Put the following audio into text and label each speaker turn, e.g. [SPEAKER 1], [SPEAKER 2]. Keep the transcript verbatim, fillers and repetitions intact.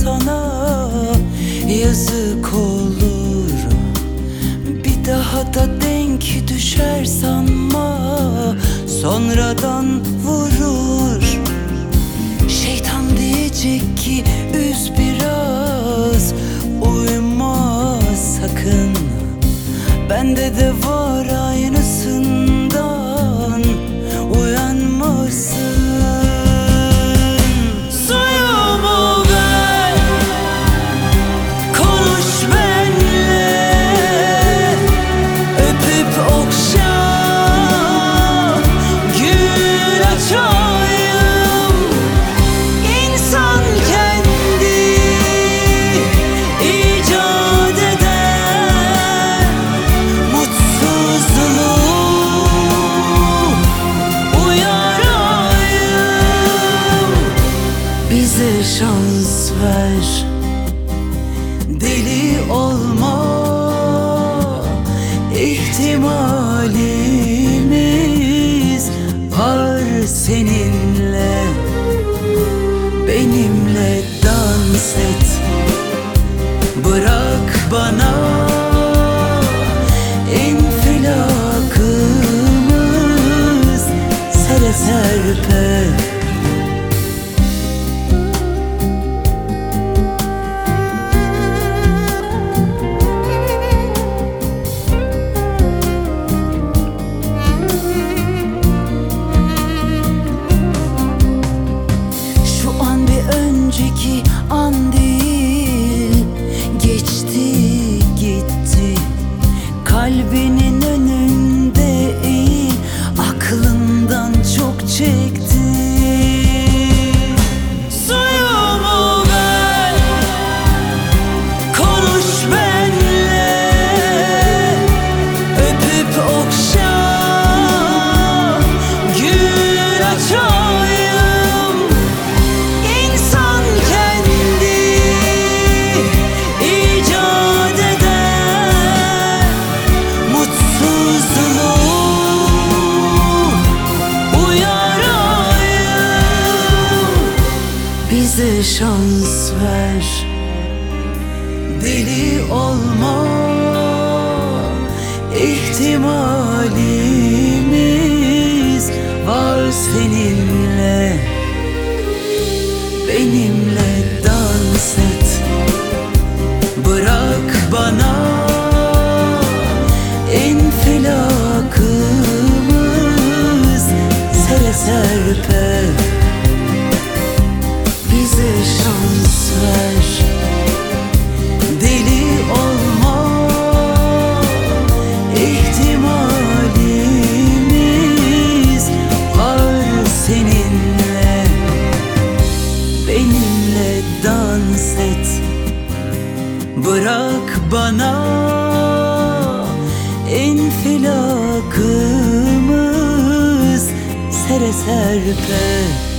[SPEAKER 1] sana yazık olur. Bir daha da denk düşer sanma, sonradan vurur. Şeytan diyecek ki üz biraz, uyma sakın. Bende de var aynısından, uyanmasın. Suyumu ver, konuş benle, öpüp okşa, gül açayım. İnsan kendi icat eder mutsuzluğu, uyarayım. Bize şans ver, deli olma, ihtimalimiz var seninle. Benimle dans et, bırak bana infilakımız sere serpe. Önceki an değil, geçti gitti. Kalbinin önünde eğil, aklından çok çekti. Suyumu ver, konuş benle, öpüp okşa, gül açayım. Bize şans ver, deli olma, ihtimalimiz var seninle. Benimle dans et, bırak bana infilakımız sere serpe. Bize şans ver, deli olma, ihtimalimiz var seninle. Benimle dans et, bırak bana infilakımız sere serpe.